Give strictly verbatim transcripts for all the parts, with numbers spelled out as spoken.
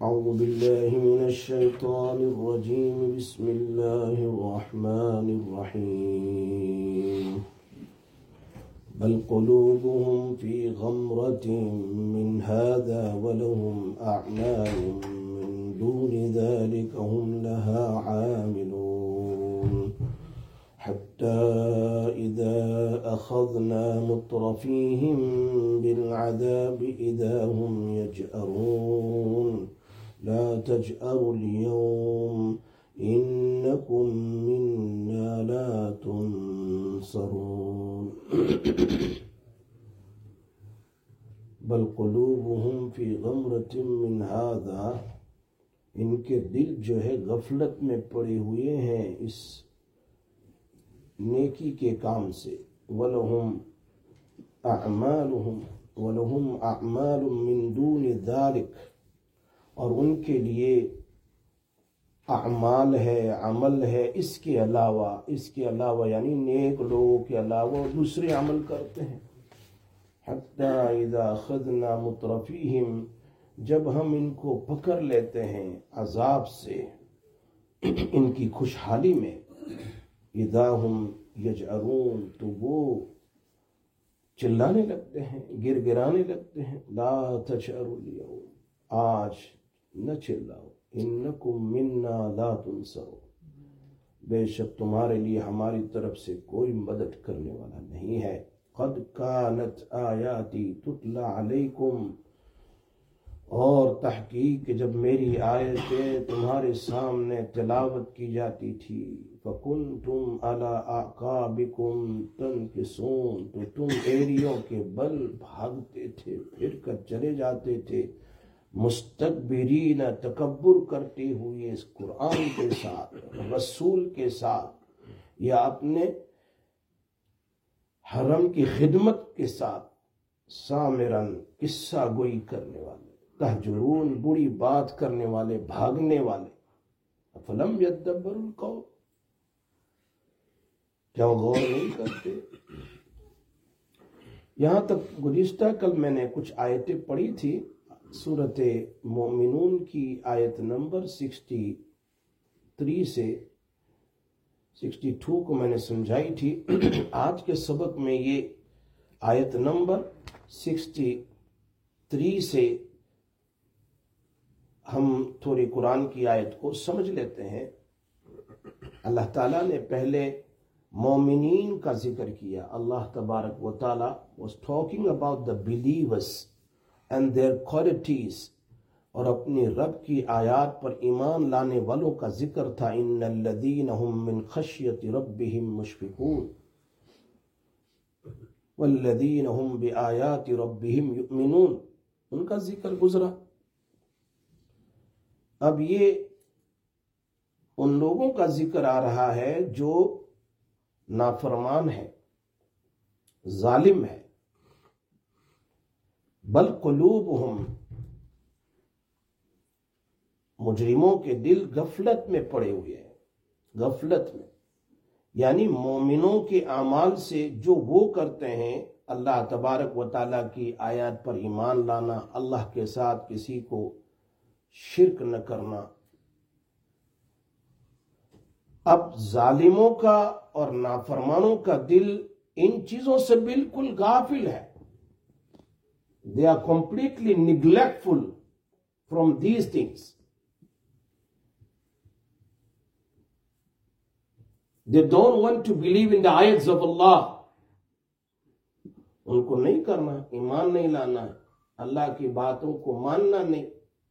أعوذ بالله من الشيطان الرجيم بسم الله الرحمن الرحيم بل قلوبهم في غمرة من هذا ولهم أعمال من دون ذلك هم لها عاملون حتى إذا أخذنا مترفيهم بالعذاب إذا هم يجأرون لا تجأروا اليوم إنكم منا لا تنصرون بل قلوبهم في غمرة من هذا ان کے دل جو ہے غفلت میں پڑے ہوئے ہیں اس نیکی کے کام سے وَلَهُمْ أَعْمَالُهُمْ وَلَهُمْ أَعْمَالٌ مِّن دُونِ ذَلِكَ اور ان کے لیے اعمال ہے عمل ہے اس کے علاوہ اس کے علاوہ یعنی نیک لوگوں کے علاوہ دوسرے عمل کرتے ہیں حتی اذا اخذنا مترفیہم جب ہم ان کو پکڑ لیتے ہیں عذاب سے ان کی خوشحالی میں اذا ہم یجعرون تو وہ چلانے لگتے ہیں گر گرانے لگتے ہیں لا تجعروا اليوم آج نہ چلاؤ انکم منا لا تنصرون بے شک تمہارے لیے ہماری طرف سے کوئی مدد کرنے والا نہیں ہے قد کانت آیاتی تتلا علیکم اور تحقیق جب میری آیتیں تمہارے سامنے تلاوت کی جاتی تھی فَكُنْتُمْ عَلَىٰ أَعْقَابِكُمْ تَنْكِصُونَ تو تم ایڑیوں کے بل بھاگتے تھے پھر کر چلے جاتے تھے مستکبرین تکبر کرتے ہوئے اس قرآن کے ساتھ رسول کے ساتھ یا اپنے حرم کی خدمت کے ساتھ سامرن قصہ گوئی کرنے والے تہجرون بری بات کرنے والے بھاگنے والے فلم یدبر القول کیا غور نہیں کرتے یہاں تک گزشتہ کل میں نے کچھ آیتیں پڑھی تھی سورۃ مومنون کی آیت نمبر سکسٹی تھری سے سکسٹی ٹو کو میں نے سمجھائی تھی آج کے سبق میں یہ آیت نمبر سکسٹی تھری سے ہم تھوڑی قرآن کی آیت کو سمجھ لیتے ہیں اللہ تعالیٰ نے پہلے مومنین کا ذکر کیا اللہ تبارک و تعالیٰ was talking about the believers and their qualities اور اپنی رب کی آیات پر ایمان لانے والوں کا ذکر تھا ان الذین هم من خشیت ربهم مشفقون والذین هم بآیات ربهم یؤمنون ان کا ذکر گزرا اب یہ ان لوگوں کا ذکر آ رہا ہے جو نافرمان ہے ظالم ہے بل قلوبہم مجرموں کے دل غفلت میں پڑے ہوئے ہیں غفلت میں یعنی مومنوں کے اعمال سے جو وہ کرتے ہیں اللہ تبارک و تعالیٰ کی آیات پر ایمان لانا اللہ کے ساتھ کسی کو شرک نہ کرنا اب ظالموں کا اور نافرمانوں کا دل ان چیزوں سے بالکل غافل ہے they are completely neglectful from these things they don't want to believe in the ayats of Allah ان کو نہیں کرنا ایمان نہیں لانا اللہ کی باتوں کو ماننا نہیں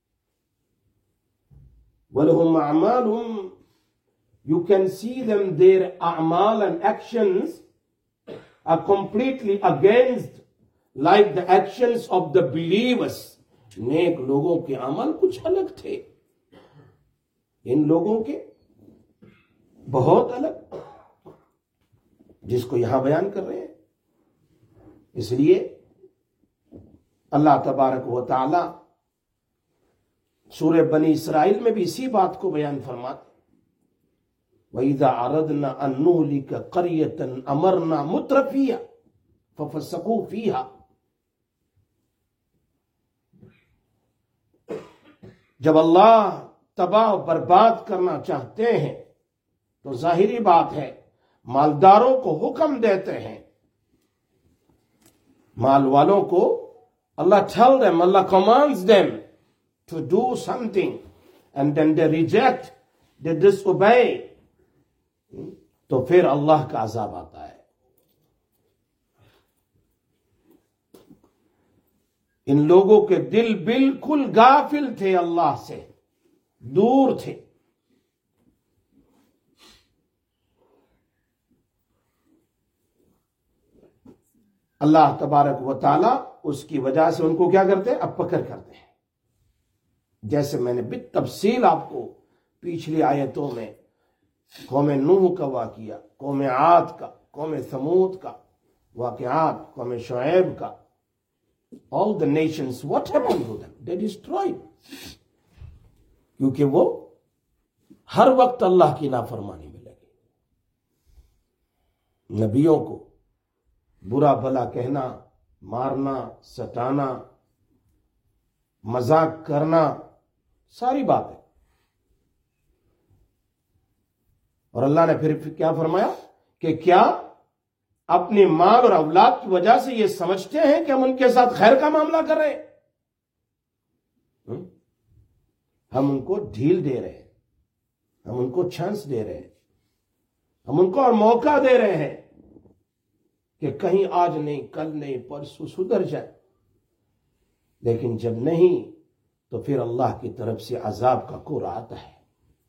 وَلَهُمْ أَعْمَالُهُمْ you can see them their a'mal and actions are completely against like the actions of the believers نیک لوگوں کے عمل کچھ الگ تھے ان لوگوں کے بہت الگ جس کو یہاں بیان کر رہے ہیں اس لیے اللہ تبارک و تعالی سورہ بنی اسرائیل میں بھی اسی بات کو بیان فرماتے وَإِذَا عَرَدْنَا أَن نُهْلِكَ قَرْيَةً أَمَرْنَا مُتْرَفِيهَا فَفَسَقُوا فِيهَا جب اللہ تباہ و برباد کرنا چاہتے ہیں تو ظاہری بات ہے مالداروں کو حکم دیتے ہیں، مال والوں کو اللہ tell them, Allah commands them to do something and then they reject, they disobey، تو پھر اللہ کا عذاب آتا ہے۔ ان لوگوں کے دل بالکل غافل تھے، اللہ سے دور تھے۔ اللہ تبارک و تعالی اس کی وجہ سے ان کو کیا کرتے ہیں؟ اب پکڑ کرتے ہیں، جیسے میں نے بالتفصیل آپ کو پچھلی آیتوں میں قوم نوح کا واقعہ، قوم عاد کا، قوم ثمود کا واقعات، قوم شعیب کا، all the nations, what happened to them? They destroyed. کیونکہ وہ ہر وقت اللہ کی نافرمانی میں لگے، نبیوں کو برا بھلا کہنا، مارنا، ستانا، مذاق کرنا، ساری بات ہے۔ اور اللہ نے پھر کیا فرمایا کہ کیا اپنی مال اور اولاد کی وجہ سے یہ سمجھتے ہیں کہ ہم ان کے ساتھ خیر کا معاملہ کر رہے ہیں؟ ہم ان کو ڈھیل دے رہے ہیں، ہم ان کو چانس دے رہے ہیں، ہم ان کو اور موقع دے رہے ہیں کہ کہیں آج نہیں، کل نہیں، پرسوں سدھر جائے، لیکن جب نہیں تو پھر اللہ کی طرف سے عذاب کا کوڑا آتا ہے۔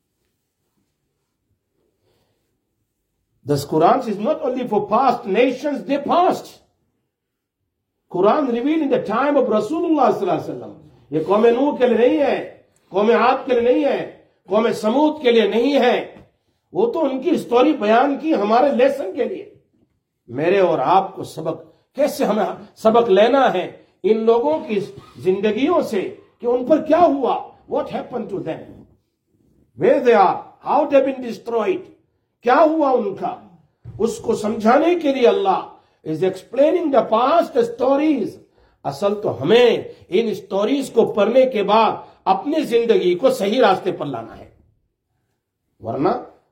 This Quran is not only for past nations, they passed. Quran revealed in the time of Rasulullah صلی اللہ علیہ وسلم۔ یہ قوم نوح کے لیے نہیں ہے، قوم عاد کے لیے نہیں ہے، قوم سمود کے لیے نہیں ہے، وہ تو ان کی سٹوری بیان کی ہمارے لیسن کے لیے۔ میرے اور آپ کو سبق کیسے ہمیں سبق لینا ہے ان لوگوں کی زندگیوں سے کہ ان پر کیا ہوا، what happened to them, where they are, how they've been destroyed، کیا ہوا ان کا، اس کو سمجھانے کے لیے اللہ is explaining the past stories۔ اصل تو ہمیں ان سٹوریز کو پڑھنے کے بعد اپنی زندگی کو صحیح راستے پر لانا ہے، ورنہ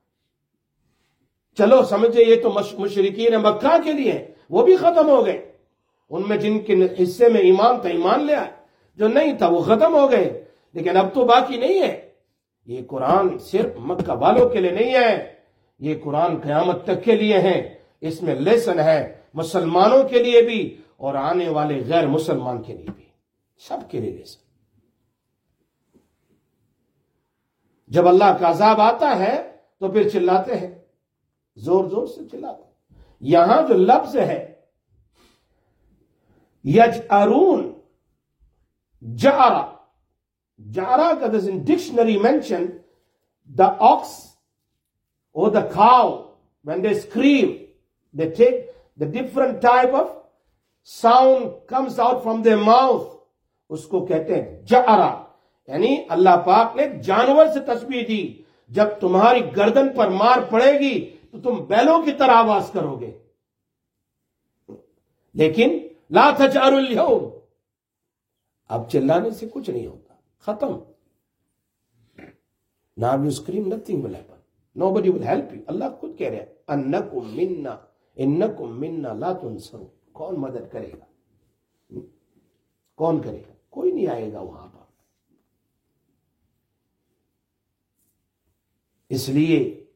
چلو سمجھے یہ تو مشرکین مکہ کے لیے وہ بھی ختم ہو گئے، ان میں جن کے حصے میں ایمان تھا ایمان لے آئے، جو نہیں تھا وہ ختم ہو گئے، لیکن اب تو باقی نہیں ہے۔ یہ قرآن صرف مکہ والوں کے لیے نہیں ہے، یہ قرآن قیامت تک کے لیے ہے، اس میں لیسن ہے مسلمانوں کے لیے بھی اور آنے والے غیر مسلمان کے لیے بھی، سب کے لیے لیسن۔ جب اللہ کا عذاب آتا ہے تو پھر چلاتے ہیں، زور زور سے چلاتے ہیں۔ یہاں جو لفظ ہے یجعرون، جعرہ، جعرہ کا this in dictionary mention the ox or the cow when they scream, they take the different type of sound comes out from their mouth، اس کو کہتے ہیں جعرہ، یعنی اللہ پاک نے جانور سے تشبیہ دی، جب تمہاری گردن پر مار پڑے گی تو تم بیلوں کی طرح آواز کرو گے، لیکن لا تجعروا اليوم، اب چلانے سے کچھ نہیں ہوتا، ختم۔ Now you scream, nothing will happen. Nobody will help you. اللہ خود کہہ رہے ہیں انکم منا انکم منا لا تنصرون، کون مدد کرے گا، کون کرے گا، کوئی نہیں آئے گا وہاں پر۔ اس لیے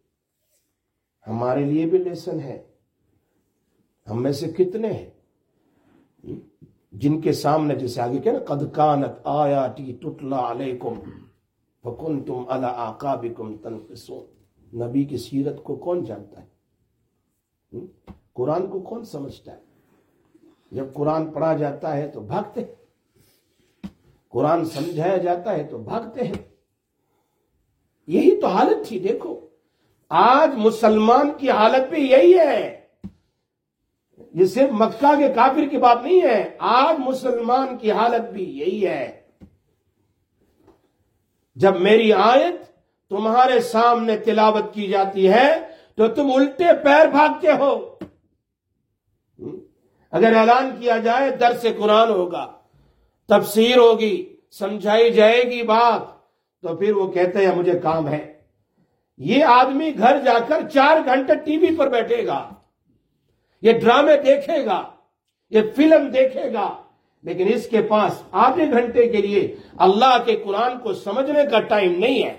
ہمارے لیے بھی لیسن ہے، ہم میں سے کتنے ہیں جن کے سامنے جیسے آگے کہنا قد کانت آیاتی تتلا علیکم فکنتم علی اعقابکم تنقصون، نبی کی سیرت کو کون جانتا ہے، قرآن کو کون سمجھتا ہے؟ جب قرآن پڑھا جاتا ہے تو بھاگتے ہیں، قرآن سمجھایا جاتا ہے تو بھاگتے ہیں۔ یہی تو حالت تھی، دیکھو آج مسلمان کی حالت بھی یہی ہے، یہ صرف مکہ کے کافر کی بات نہیں ہے، آج مسلمان کی حالت بھی یہی ہے۔ جب میری آیت تمہارے سامنے تلاوت کی جاتی ہے تو تم الٹے پیر بھاگتے ہو۔ اگر اعلان کیا جائے درس قرآن ہوگا، تفسیر ہوگی، سمجھائی جائے گی بات، تو پھر وہ کہتے ہیں مجھے کام ہے. یہ آدمی گھر جا کر چار گھنٹے ٹی وی پر بیٹھے گا, یہ ڈرامے دیکھے گا, یہ فلم دیکھے گا, لیکن اس کے پاس آدھے گھنٹے کے لیے اللہ کے قرآن کو سمجھنے کا ٹائم نہیں ہے.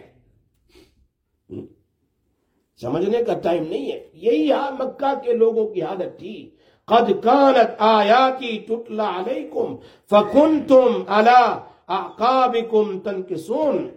سمجھنے کا ٹائم نہیں ہے. یہی مکہ کے لوگوں کی حالت تھی. قد كانت آیاتی تتلی علیکم فکنتم علی اعقابکم تنکسون.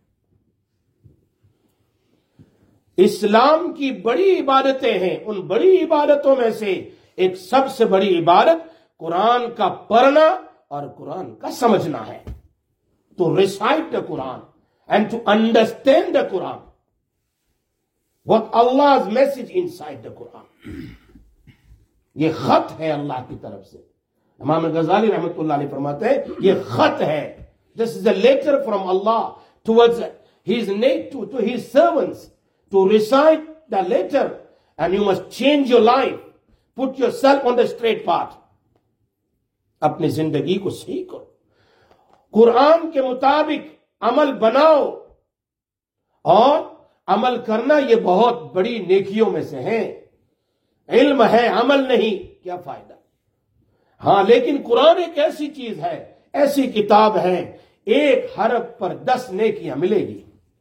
اسلام کی بڑی عبادتیں ہیں, ان بڑی عبادتوں میں سے ایک سب سے بڑی عبادت قرآن کا پڑھنا اور قرآن کا سمجھنا ہے. تو recite the Quran and to understand the Quran. What Allah's message inside the Quran. یہ خط ہے اللہ کی طرف سے. امام غزالی رحمۃ اللہ علیہ فرماتے ہیں یہ خط ہے. This is a letter from Allah towards his to, to his servants to recite the letter, and you must change your life. Put yourself on the straight path. اپنی زندگی کو صحیح کرو, قرآن کے مطابق عمل بناؤ. اور عمل کرنا یہ بہت بڑی نیکیوں میں سے ہے. علم ہے عمل نہیں, کیا فائدہ. ہاں لیکن قرآن ایک ایسی چیز ہے, ایسی کتاب ہے, ایک حرف پر دس نیکیاں ملے گی.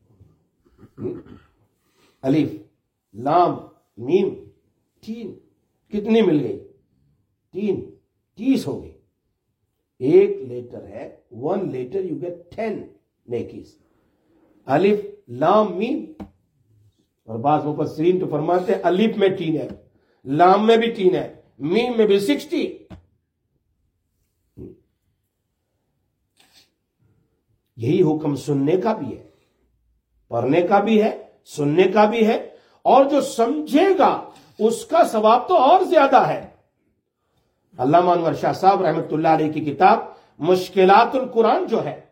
الف لام میم تین, کتنی مل گئی؟ تین, تیس ہو گئی. ایک لیٹر ہے, one letter you get ten نیکیز. الف لام میم. اور بعض مفسرین تو فرماتے ہیں الف میں تین ہے, لام میں بھی تین ہے, میم میں بھی سکسٹی. یہی حکم سننے کا بھی ہے, پڑھنے کا بھی ہے, سننے کا بھی ہے. اور جو سمجھے گا اس کا ثواب تو اور زیادہ ہے. علامہ انور شاہ صاحب رحمۃ اللہ علیہ کی کتاب مشکلات القرآن جو ہے,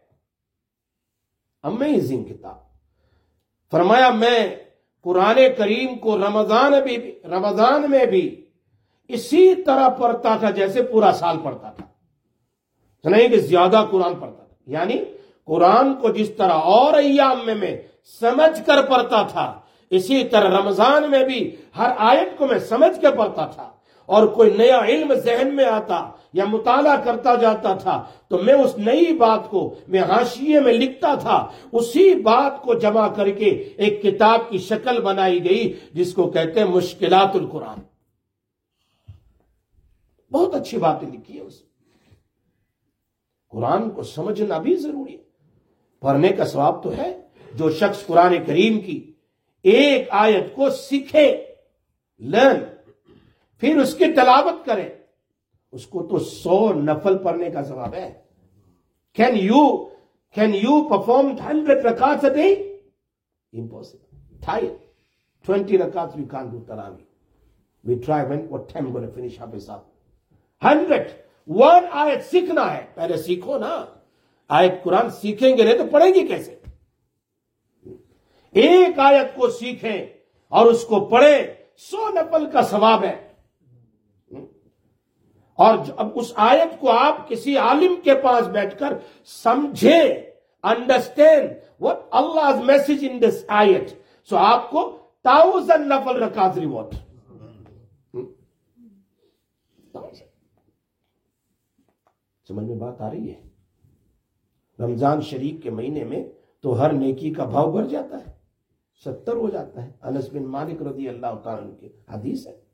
امیزنگ کتاب. فرمایا میں قرآن کریم کو رمضان بھی رمضان میں بھی اسی طرح پڑھتا تھا جیسے پورا سال پڑھتا تھا. نہیں کہ زیادہ قرآن پڑھتا تھا, یعنی قرآن کو جس طرح اور ایام میں میں سمجھ کر پڑھتا تھا, اسی طرح رمضان میں بھی ہر آیت کو میں سمجھ کے پڑھتا تھا. اور کوئی نیا علم ذہن میں آتا یا مطالعہ کرتا جاتا تھا تو میں اس نئی بات کو میں حاشیے میں لکھتا تھا. اسی بات کو جمع کر کے ایک کتاب کی شکل بنائی گئی جس کو کہتے ہیں مشکلات القرآن. بہت اچھی باتیں لکھی ہے اس. قرآن کو سمجھنا بھی ضروری ہے, پڑھنے کا ثواب تو ہے. جو شخص قرآن کریم کی ایک آیت کو سیکھے, لرن, پھر اس کی تلاوت کرے, اس کو تو سو نفل پڑھنے کا ثواب ہے. Can you can you perform hundred rakats a day? Impossible. Tired. Twenty rakats we can't do tarawih. We try when what time we're going to finish Hafiz Sahib. Hundred. One ayat سیکھنا ہے, پہلے سیکھو نا. آیت قرآن سیکھیں گے نہیں تو پڑھیں گی کیسے؟ ایک آیت کو سیکھیں اور اس کو پڑھیں, سو نفل کا ثواب ہے. اور اب اس آیت کو آپ کسی عالم کے پاس بیٹھ کر سمجھیں, understand what Allah's message in this ayat. سو آپ کو thousand نفل رکعت ریوارڈ. سمجھ میں بات آ رہی ہے؟ رمضان شریف کے مہینے میں تو ہر نیکی کا بھاؤ بڑھ جاتا ہے, ستر ہو جاتا ہے. انس بن مالک رضی اللہ تعالیٰ عنہ کی حدیث ہے.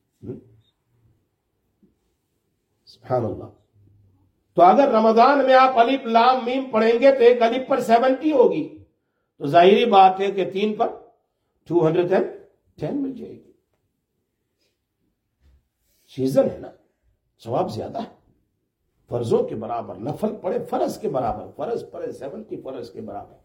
سبحان اللہ. تو اگر رمضان میں آپ الف لام میم پڑھیں گے تو ایک الف پر سیونٹی ہوگی, تو ظاہری بات ہے کہ تین پر ٹو ہنڈریڈ اینڈ ٹین مل جائے گی. سیزن ہے نا, ثواب زیادہ ہے. فرضوں کے برابر, نفل پڑھے فرض کے برابر, فرض پڑھے سیونٹی فرض کے برابر.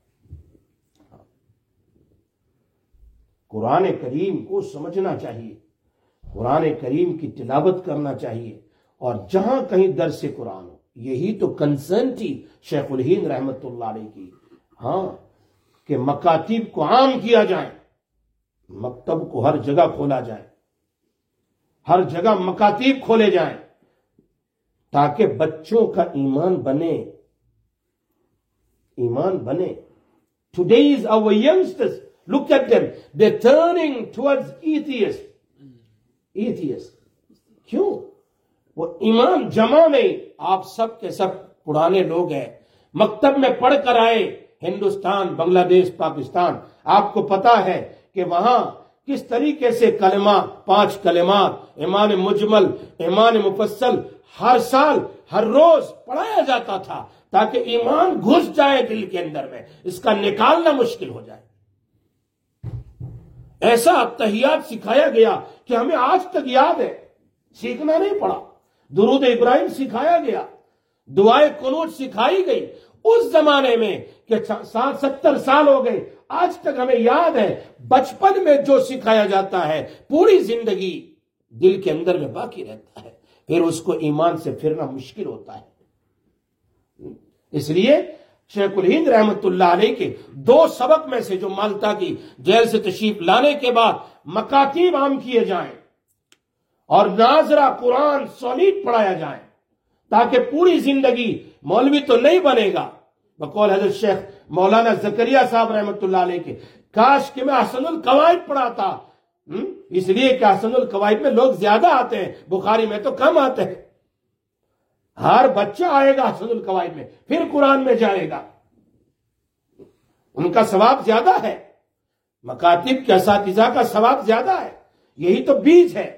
قرآن کریم کو سمجھنا چاہیے, قرآن کریم کی تلاوت کرنا چاہیے. اور جہاں کہیں درس قرآن ہو, یہی تو کنسرن تھی شیخ الہند رحمت اللہ علیہ کی, ہاں, کہ مکاتب کو عام کیا جائے, مکتب کو ہر جگہ کھولا جائے, ہر جگہ مکاتب کھولے جائیں تاکہ بچوں کا ایمان بنے, ایمان بنے. Today's our youngsters, look at them, they're turning towards atheists. Atheists. کیوں؟ وہ ایمان جمع نہیں. آپ سب کے سب پرانے لوگ ہیں, مکتب میں پڑھ کر آئے, ہندوستان, بنگلہ دیش, پاکستان. آپ کو پتا ہے کہ وہاں کس طریقے سے کلمہ, پانچ کلمات, ایمان مجمل, ایمان مفصل ہر سال ہر روز پڑھایا جاتا تھا تاکہ ایمان گھس جائے دل کے اندر میں, اس کا نکالنا مشکل ہو جائے. ایسا تحیات سکھایا گیا کہ ہمیں آج تک یاد ہے, سیکھنا نہیں پڑا. درود ابراہیم سکھایا گیا, دعائے قنوت سکھائی گئی اس زمانے میں کہ سات ستر سال ہو گئے, آج تک ہمیں یاد ہے. بچپن میں جو سکھایا جاتا ہے پوری زندگی دل کے اندر میں باقی رہتا ہے, پھر اس کو ایمان سے پھرنا مشکل ہوتا ہے. اس لیے شیخ الہند رحمت اللہ علیہ کے دو سبق میں سے جو مالٹا کی جیل سے تشریف لانے کے بعد مکاتیب عام کیے جائیں اور ناظرہ قرآن سولیڈ پڑھایا جائے تاکہ پوری زندگی مولوی تو نہیں بنے گا. بقول حضرت شیخ مولانا زکریا صاحب رحمت اللہ علیہ کے, کاش کہ میں احسن القواعد پڑھاتا, اس لیے کہ احسن القواعد میں لوگ زیادہ آتے ہیں, بخاری میں تو کم آتے ہیں. ہر بچہ آئے گا احسن القواعد میں, پھر قرآن میں جائے گا, ان کا ثواب زیادہ ہے. مکاتب کے اساتذہ کا ثواب زیادہ ہے. یہی تو بیج ہے.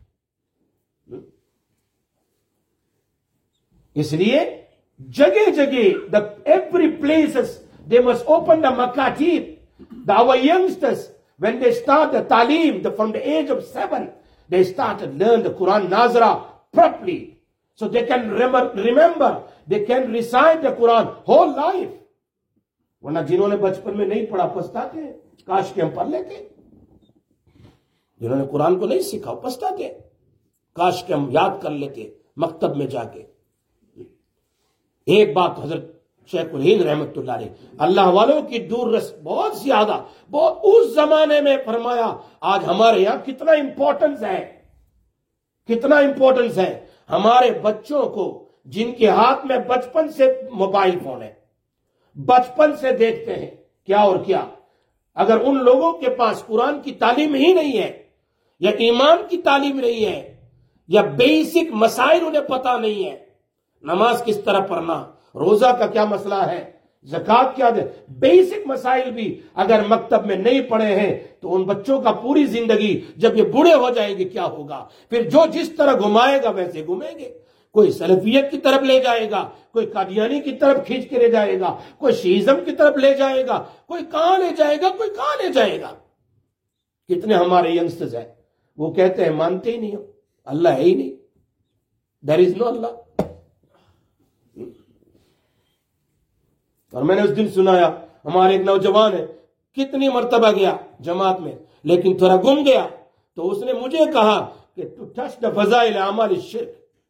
اس لیے جگہ جگہ the every places they must open the makatib. The our youngsters, when they start the talim, the, from the age of seven, they start to learn the Quran Nazra properly, so they can remember, remember, they can recite the Quran whole life. ورنہ جنہوں نے بچپن میں نہیں پڑھا پچھتاتے ہیں, کاش کہ ہم پڑھ لیتے. جنہوں نے قرآن کو نہیں سیکھا پچھتاتے, کاش کہ ہم یاد کر لیتے مکتب میں جا کے. ایک بات حضرت شیخ الہند رحمت اللہ علیہ, اللہ والوں کی دور رس بہت زیادہ, بہت اس زمانے میں فرمایا. آج ہمارے یہاں کتنا امپورٹنس ہے, کتنا امپورٹنس ہے ہمارے بچوں کو جن کے ہاتھ میں بچپن سے موبائل فون ہے, بچپن سے دیکھتے ہیں کیا اور کیا. اگر ان لوگوں کے پاس قرآن کی تعلیم ہی نہیں ہے, یا ایمان کی تعلیم نہیں ہے, یا بیسک مسائل انہیں پتا نہیں ہے, نماز کس طرح پڑھنا, روزہ کا کیا مسئلہ ہے, زکوٰۃ کیا دے, بیسک مسائل بھی اگر مکتب میں نہیں پڑھے ہیں تو ان بچوں کا پوری زندگی جب یہ بوڑھے ہو جائیں گے کیا ہوگا. پھر جو جس طرح گھمائے گا ویسے گھومیں گے. کوئی سلفیت کی طرف لے جائے گا, کوئی قادیانی کی طرف کھینچ کے لے جائے گا, کوئی شیعزم کی طرف لے جائے گا, کوئی کہاں لے جائے گا, کوئی کہاں لے جائے گا. کتنے ہمارے ینگسٹرز ہیں وہ کہتے ہیں مانتے ہی نہیں ہو, اللہ ہے ہی نہیں, دیر از نو اللہ. اور میں نے اس دن سنایا, ہمارے ایک نوجوان ہے, کتنی مرتبہ گیا جماعت میں لیکن تھوڑا گم گیا, تو اس نے مجھے کہا کہ تو ٹچ دا فضائل اعمال الشرک,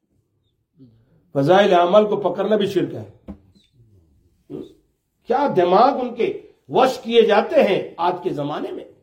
فضائل اعمال کو پکڑنا بھی شرک ہے. کیا دماغ ان کے وش کیے جاتے ہیں آج کے زمانے میں.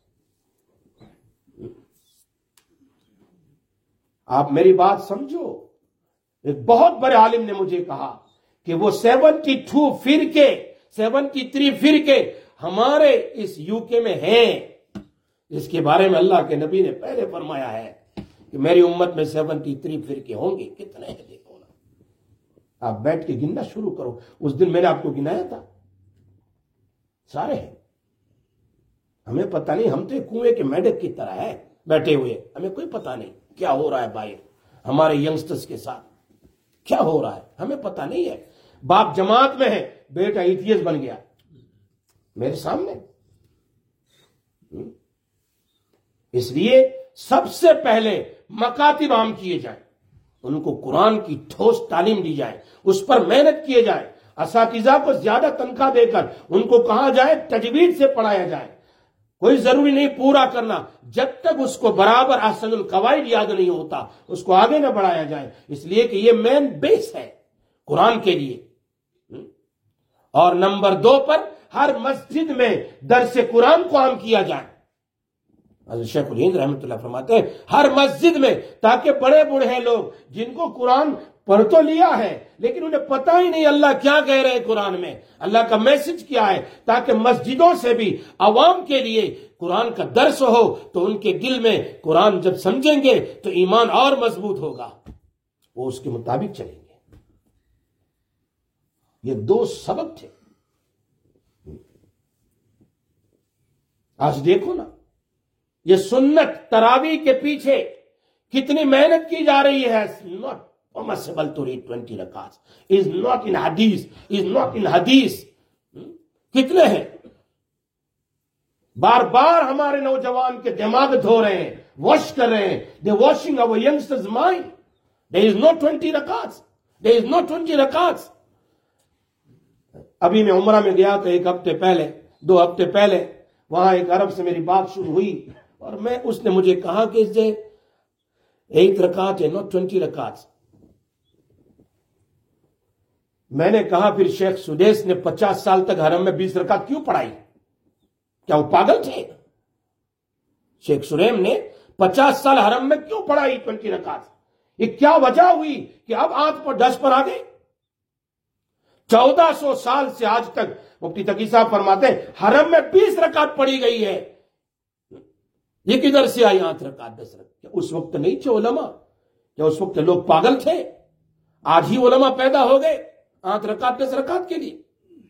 آپ میری بات سمجھو. ایک بہت بڑے عالم نے مجھے کہا کہ وہ سیونٹی ٹو فرقے, سیونٹی تھری فرقے ہمارے اس یو کے میں ہیں. اس کے بارے میں اللہ کے نبی نے پہلے فرمایا ہے کہ میری امت میں سیونٹی تھری فرقے ہوں گے. کتنے ہیں دیکھو نا, آپ بیٹھ کے گننا شروع کرو. اس دن میں نے آپ کو گنایا تھا, سارے ہیں. ہمیں پتہ نہیں, ہم تو کنویں کے میڈک کی طرح ہے بیٹھے ہوئے, ہمیں کوئی پتہ نہیں کیا ہو رہا ہے باہر ہمارے ینگسٹرز کے ساتھ, کیا ہو رہا ہے ہمیں پتہ نہیں ہے. باپ جماعت میں ہے, بیٹا ایتھیس بن گیا میرے سامنے. اس لیے سب سے پہلے مکاتب عام کیے جائیں, ان کو قرآن کی ٹھوس تعلیم دی جائے, اس پر محنت کیے جائے. اساتذہ کو زیادہ تنخواہ دے کر ان کو کہا جائے تجوید سے پڑھایا جائے. کوئی ضروری نہیں پورا کرنا, جب تک اس کو برابر احسن القواعد یاد نہیں ہوتا اس کو آگے نہ بڑھایا جائے. اس لیے کہ یہ مین بیس ہے قرآن کے لیے. اور نمبر دو پر ہر مسجد میں درس قرآن کو عام کیا جائے. حضرت شیخ الہند رحمت اللہ فرماتے ہیں ہر مسجد میں, تاکہ بڑے بوڑھے لوگ جن کو قرآن پڑھ تو لیا ہے لیکن انہیں پتہ ہی نہیں اللہ کیا کہہ رہے ہیں قرآن میں، اللہ کا میسج کیا ہے، تاکہ مسجدوں سے بھی عوام کے لیے قرآن کا درس ہو تو ان کے دل میں قرآن جب سمجھیں گے تو ایمان اور مضبوط ہوگا، وہ اس کے مطابق چلیں گے۔ یہ دو سبب تھے۔ آج دیکھو نا، یہ سنت تراویح کے پیچھے کتنی محنت کی جا رہی ہے۔ not permissible to read twenty rakats is not in hadith is not in hadith کتنے ہیں؟ بار بار ہمارے نوجوان کے دماغ دھو رہے ہیں، واش کر رہے ہیں۔ they washing our youngsters mind. there is no twenty rakats there is no twenty rakats۔ ابھی میں عمرہ میں گیا تو ایک ہفتے پہلے دو ہفتے پہلے وہاں ایک عرب سے میری بات شروع ہوئی اور میں اس نے مجھے کہا کہ اسے ایک رکعت ہے، نوٹ ٹوینٹی رکعت۔ میں نے کہا پھر شیخ سدیس نے پچاس سال تک حرم میں بیس رکعت کیوں پڑھائی؟ کیا وہ پاگل تھے؟ شیخ سریم نے پچاس سال حرم میں کیوں پڑھائی ٹوینٹی رکعت؟ یہ کیا وجہ ہوئی کہ اب آٹھ پر دس پر آ گئے؟ چودہ سو سال سے آج تک مفتی تقی صاحب فرماتے ہیں حرم میں بیس رکعت پڑھی گئی ہے، یہ کدھر سے آئی آٹھ رکعت دس رکعت؟ کیا اس وقت نہیں تھے علماء؟ کیا اس وقت لوگ پاگل تھے؟ آج ہی علماء پیدا ہو گئے آٹھ رکعت دس رکعت کے لیے؟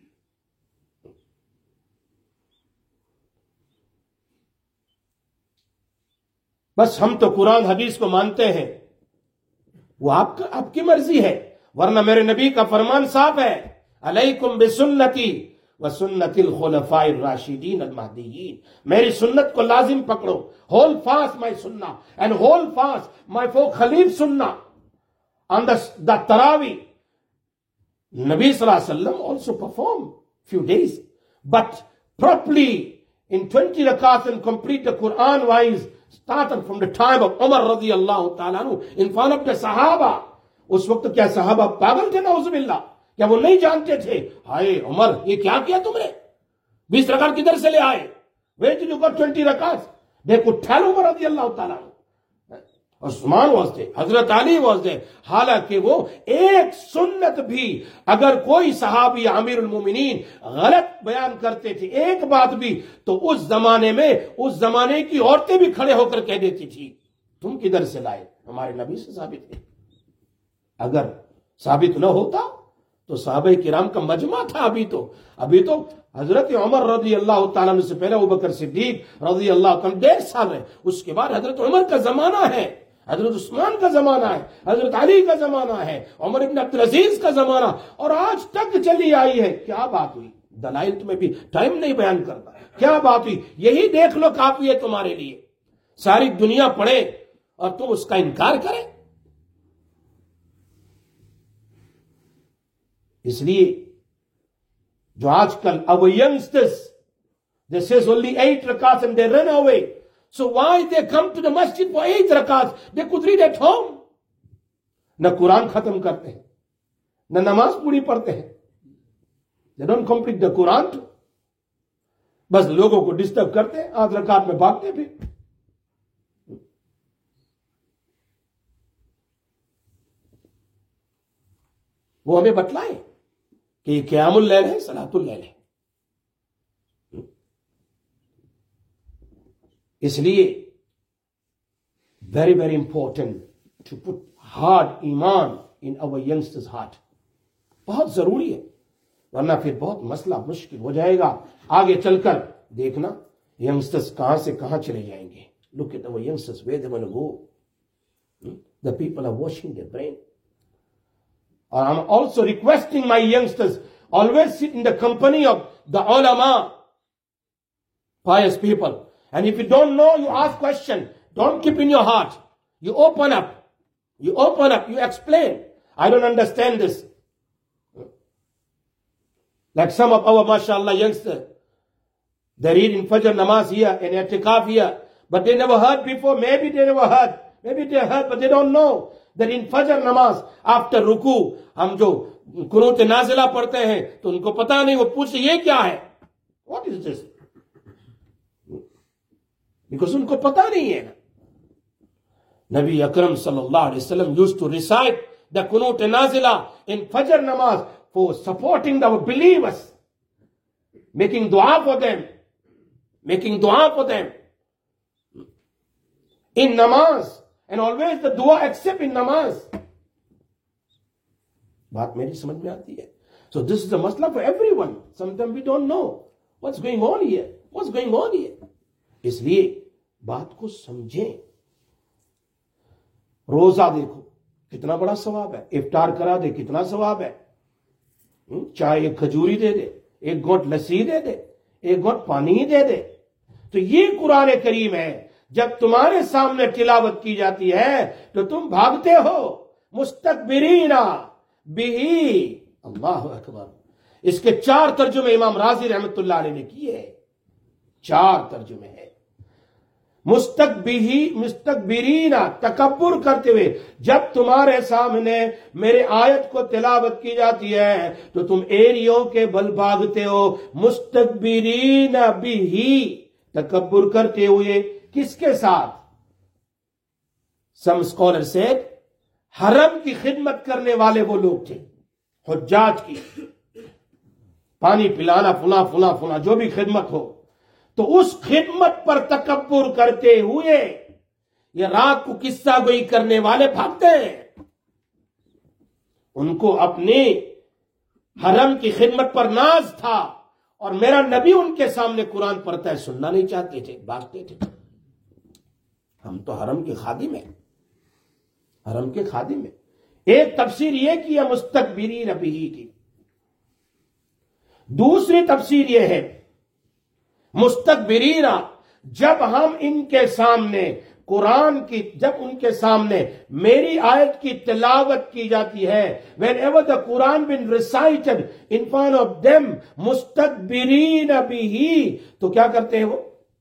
بس ہم تو قرآن حدیث کو مانتے ہیں، وہ آپ کا آپ کی مرضی ہے، ورنہ میرے نبی کا فرمان صاف ہے، علیکم بسنتی وسنت الخلفاء الراشدین المہدیین، میری سنت کو لازم پکڑو، ہول فاسٹ مائی سنہ and hold fast my four خلیف سنہ on the, the Tarawih. Nabi sallallahu alaihi wasallam also performed few days, but properly in twenty rakats and complete the Quran wise started from the time of Umar radiyallahu ta'ala anhu in front of the Sahaba. اس وقت کیا صحابہ پاگل تھے؟ نعوذ باللہ، کیا وہ نہیں جانتے تھے ہائے عمر یہ کیا کیا تم نے؟ بیس رکعت کدھر سے لے آئے؟ Where did you got twenty rakats? They could tell Umar radiyallahu ta'ala anhu. Usman was there, حضرت علی was there. حالانکہ وہ ایک سنت بھی اگر کوئی صحابی امیر المومنین غلط بیان کرتے تھے ایک بات بھی تو اس زمانے میں اس زمانے کی عورتیں بھی کھڑے ہو کر کہہ دیتی تھی تم کدھر سے لائے؟ ہمارے نبی سے ثابت ہے۔ اگر ثابت نہ ہوتا تو صحابہ کرام کا مجمع تھا۔ ابھی تو ابھی تو حضرت عمر رضی اللہ تعالیٰ عنہ سے پہلے ابوبکر صدیق رضی اللہ عنہ ڈیڑھ سال ہے، اس کے بعد حضرت عمر کا زمانہ ہے، حضرت عثمان کا زمانہ ہے، حضرت علی کا زمانہ ہے، عمر ابن عبدالعزیز کا زمانہ، اور آج تک چلی آئی ہے۔ کیا بات ہوئی؟ دلائل تمہیں بھی ٹائم نہیں بیان کرتا، کیا بات ہوئی؟ یہی دیکھ لو کافی ہے تمہارے لیے۔ ساری دنیا پڑھے اور تم اس کا انکار کرے۔ اس لیے جو آج کل our youngsters they says only eight rakats and they run away. So why they come to the masjid for eight rakats? They could read at home. نہ قرآن ختم کرتے ہیں نہ نماز پوری پڑھتے ہیں۔ They don't complete the Quran too. بس لوگوں کو ڈسٹرب کرتے ہیں، آٹھ رکعت میں بھاگتے بھی۔ وہ ہمیں بتلائیں کہ یہ قیام اللیل ہے، صلاۃ اللیل ہے۔ اس لیے very very important to put hard ایمان ان our youngsters heart، بہت ضروری ہے، ورنہ پھر بہت مسئلہ مشکل ہو جائے گا آگے چل کر۔ دیکھنا youngsters کہاں سے کہاں چلے جائیں گے۔ Look at our youngsters where they want to go. The people are washing their brain. And I'm also requesting my youngsters always sit in the company of the ulama, pious people. And if you don't know, you ask question. Don't keep in your heart. You open up. You open up. You explain. I don't understand this. Like some of our, mashallah, youngsters, they read in Fajr namaz here, in i'tikaf here, but they never heard before. Maybe they never heard. Maybe they heard, but they don't know that in Fajr namaz, after ruku, ہم جو قنوت نازلہ پڑھتے ہیں تو ان کو پتا نہیں، وہ پوچھتے یہ کیا ہے؟ What is this? Because ان کو پتا نہیں ہے۔ نبی اکرم صلی اللہ علیہ وسلم used to recite the Qunut Nazila in Fajr Namaz for supporting the believers, making dua for them, making dua for them in namaz, and always the dua accept in namaz. Baat meri samajh mein aati hai. So this is a masla for everyone. Sometimes we don't know what's going on here. What's going on here? इसलिए बात को समझें. रोजा देखो कितना बड़ा सवाब है, इफ्तार करा दे कितना सवाब है. चाहे एक खजूरी दे दे, एक घोट लस्सी दे दे, एक घोट पानी ही दे दे. तो ये कुरान करीम है. जब तुम्हारे सामने तिलावत की जाती है तो तुम भागते हो, मुस्तकबिरीना बिही. अल्लाहु अकबर. इसके चार तर्जुमे इमाम राजी रहमतुल्लाह अलैह ने किए. चार तर्जुमे हैं. मुस्तकबिही मुस्तकबिरीना, तकब्बुर करते हुए. जब तुम्हारे सामने मेरे आयत को तिलावत की जाती है तो तुम एरियों के बल भागते हो. मुस्तकबिरीना बिही, तकब्बुर करते हुए. किसके साथ? सम स्कॉलर से हरम की खिदमत करने वाले वो लोग थे, हुज्जाज की, पानी पिलाना, फुला फुला फुला जो भी खिदमत हो. तो उस खिदमत पर तकब्बुर करते हुए ये रात को किस्सा गोई करने वाले भागते हैं. उनको अपने हरम की खिदमत पर नाज था और मेरा नबी उनके सामने कुरान पढ़ता है सुनना नहीं चाहते थे, भागते थे. हम तो हरम के खादिम हैं, हरम के खादिम हैं. एक तफसीर यह की है मुस्तकबिरीन बिही की. दूसरी तफसीर यह है मुस्तकबिरीना, जब हम इनके सामने कुरान की, जब उनके सामने मेरी आयत की तिलावत की जाती है, whenever the Quran been recited in front of them, मुस्तकबिरीन बिही, तो क्या करते हैं वो?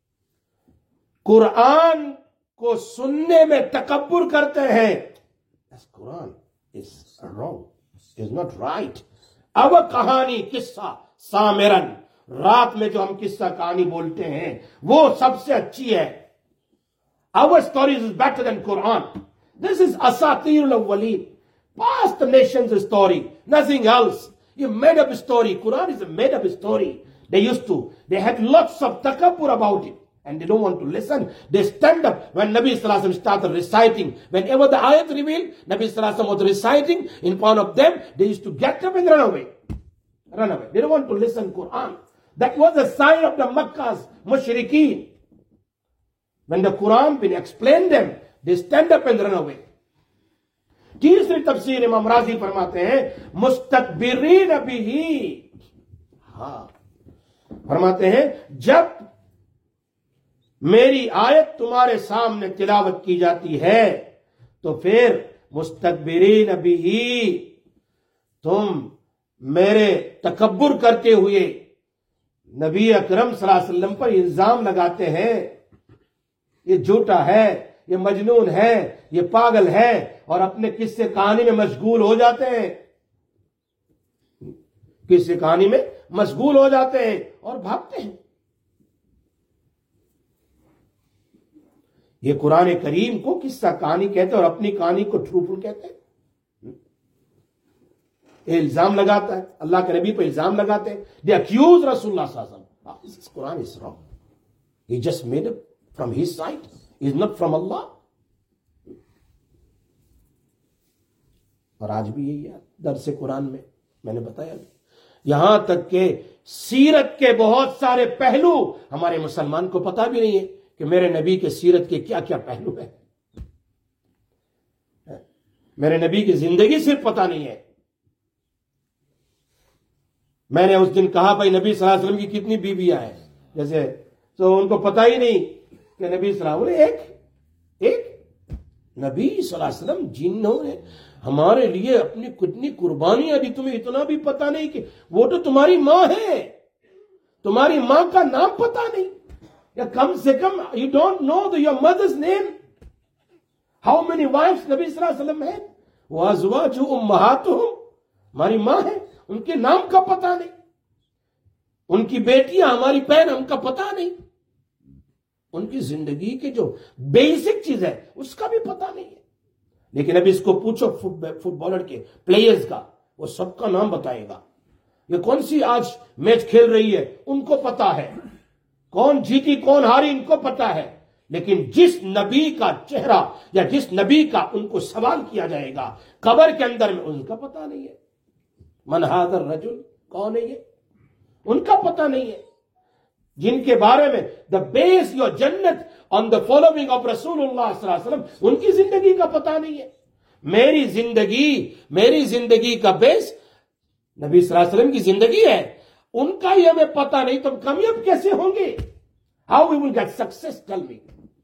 कुरान को सुनने में तकब्बुर करते हैं. Quran is wrong, is not right. अब कहानी किस्सा सामिरन, रात में जो हम किस्सा कहानी बोलते हैं वो सबसे अच्छी है. Our stories is better than Quran. This is asatirul awwalin, past nations story, nothing else. You made up story. Quran is a made up story. They used to, they had lots of takabbur about it, and they don't want to listen. They stand up when Nabi Sallallahu Alaihi Wasallam started reciting. Whenever the ayat revealed, Nabi Sallallahu Alaihi Wasallam was reciting in front of them, they used to get up and run away. Run away. They don't want to listen Quran. That was a sign of the Makkah's mushrikeen. When the Quran been explained them, they stand up and run away. तीसरी तफसीर इमाम राजी फरमाते हैं मुस्तकबिरीन बिही. हाँ, फरमाते हैं जब मेरी आयत तुम्हारे सामने तिलावत की जाती है तो फिर मुस्तकबिरीन बिही, तुम मेरे तकब्बुर करते हुए नबी अकरम सल्लल्लाहु अलैहि वसल्लम पर इल्जाम लगाते हैं. ये झूठा है, ये मजनून है, ये पागल है, और अपने किस्से कहानी में मशगूल हो जाते हैं. किस्से कहानी में मशगूल हो जाते हैं और भागते हैं. ये कुरान करीम को किस्सा कहानी कहते हैं और अपनी कहानी को ट्रूफुल कहते हैं. ये इल्जाम लगाता है, अल्लाह के नबी पर इल्जाम लगाते हैं. दे अक्यूज रसूलुल्लाह सल्लल्लाहु अलैहि वसल्लम. This Quran is wrong. He just made it from his side, is not from अल्लाह. और आज भी यही है दर्स कुरान में मैंने बताया. यहां तक के सीरत के बहुत सारे पहलू हमारे मुसलमान को पता भी नहीं है कि मेरे नबी के सीरत के क्या क्या पहलू है. मेरे नबी की जिंदगी सिर्फ पता नहीं है. मैंने उस दिन कहा भाई नबी सल्लल्लाहु अलैहि वसल्लम की कितनी बीवियां हैं, जैसे तो उनको पता ही नहीं कि नबी सल्लल्लाहु अलैहि वसल्लम एक एक नबी सल्लल्लाहु अलैहि वसल्लम जिन्होंने हमारे लिए अपनी कितनी कुर्बानियां दी, तुम्हें इतना भी पता नहीं कि वो तो तुम्हारी मां है, तुम्हारी मां का नाम पता नहीं, या कम से कम you don't know the your mother's name. How many wives नबी सल्लल्लाहु अलैहि वसल्लम है? वो अज़वाजु उम्महातुहुम, हमारी मां है, उनके नाम का पता नहीं. उनकी बेटियां हमारी बहन, उनका पता नहीं. उनकी जिंदगी की जो बेसिक चीज है उसका भी पता नहीं है. لیکن اب اس کو پوچھو فٹ بالر کے پلیئرز کا، وہ سب کا نام بتائے گا. یہ کون سی آج میچ کھیل رہی ہے ان کو پتا ہے، کون جیتی کون ہاری ان کو پتا ہے. لیکن جس نبی کا چہرہ یا جس نبی کا ان کو سوال کیا جائے گا قبر کے اندر میں، ان کا پتا نہیں ہے. من ھذا الرجل، کون ہے یہ، ان کا پتا نہیں ہے. جن کے بارے میں دا بیس یور جنت آن دا فالوئنگ آف رسول اللہ صلی اللہ علیہ وسلم، ان کی زندگی کا پتا نہیں ہے. میری زندگی میری زندگی کا بیس نبی صلی اللہ علیہ وسلم کی زندگی ہے، ان کا ہی ہمیں پتا نہیں تو کامیاب کیسے ہوں گے؟ How we will get success, tell me.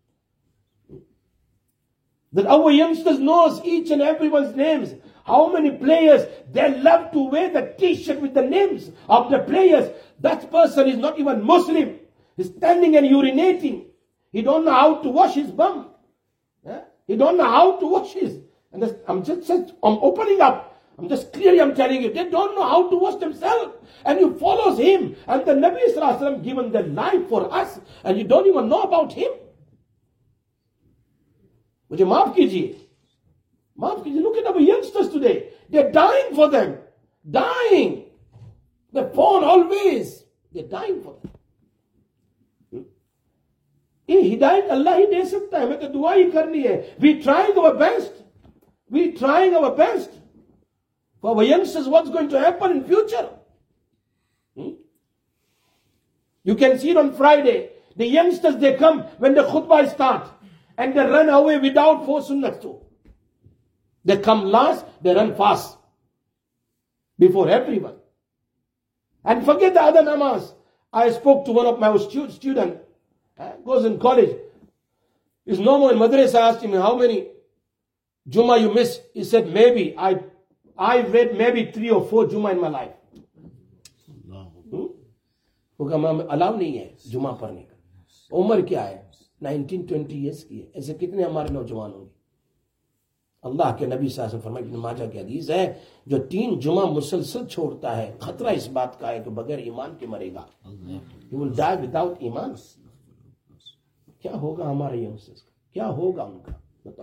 That our youngsters knows each and everyone's names. How many players, they love to wear the t-shirt with the names of the players. That person is not even Muslim. He's standing and urinating. He don't know how to wash his bum. Yeah? He don't know how to wash his. And this, I'm just, just I'm opening up. I'm just clearly I'm telling you, they don't know how to wash themselves. And you follows him. And the Nabi Sallallahu Alaihi Wasallam given their life for us. And you don't even know about him. مجھے معاف کیجئے. معاف کیجئے. Look at our youngsters today. They're dying for them. Dying. They're born always. They're dying for them. یہ ہدایت اللہ ہی دے سکتا ہے. ہمیں تو دعا ہی کرنی ہے. We trying our best. We trying our best. For our youngsters, what's going to happen in future? Hmm? You can see it on Friday. The youngsters, they come when the khutbah start and they run away without four sunnahs too. They come last, they run fast before everyone. And forget the other namaz. I spoke to one of my stu- students, uh, goes in college. He's no more in madrasa. I asked him, how many Jummah you miss? He said, maybe I I read maybe three or four Jummah in my life. وہ کہا میں الاؤ نہیں ہے جمعہ پڑھنے کا. عمر کیا ہے؟ نائنٹین ٹوینٹی ایئرس کی ہے. ایسے کتنے ہمارے نوجوان ہوں گے؟ اللہ کے نبی صلی اللہ علیہ وسلم فرمائے، ابن ماجہ کی حدیث ہے، جو تین جمعہ مسلسل چھوڑتا ہے خطرہ اس بات کا ہے کہ بغیر ایمان کے مرے گا. He will die without ایمان. کیا ہوگا ہمارے یونگسٹرز کا؟ کیا ہوگا ان کا؟ بتاؤ.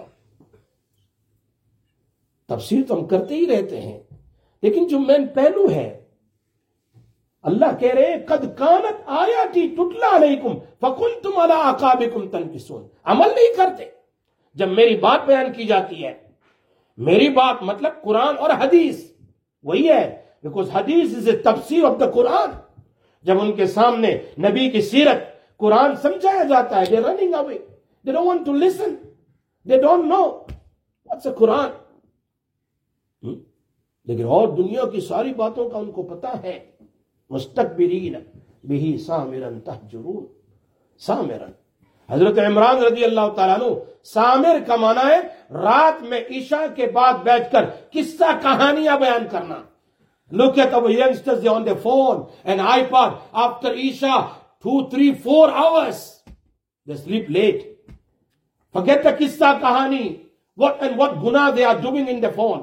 تفسیر تو ہم کرتے ہی رہتے ہیں، لیکن جو مین پہلو ہے، اللہ کہہ رہے ہیں قد کانت آیاتی تتلی علیکم فکنتم علی اعقابکم تنکصون. عمل نہیں کرتے. جب میری بات بیان کی جاتی ہے، میری بات مطلب قرآن اور حدیث وہی ہے، بیکاز حدیث از اے تفسیر آف دا قرآن. جب ان کے سامنے نبی کی سیرت قرآن سمجھایا جاتا ہے، they running away, they don't want to listen, they don't know what's a قرآن. لیکن اور دنیا کی ساری باتوں کا ان کو پتا ہے. مستکبرین بہ سامرا تہجرون. سامرا، حضرت عمران رضی اللہ تعالیٰ عنہ، سامر کا معنی ہے رات میں عشاء کے بعد بیٹھ کر قصہ کہانیاں بیان کرنا. Look at our youngsters, they're on their phone and iPad after Isha, two, three, four hours. They sleep late. Forget the qissa kahani. What and what guna they are doing in the phone.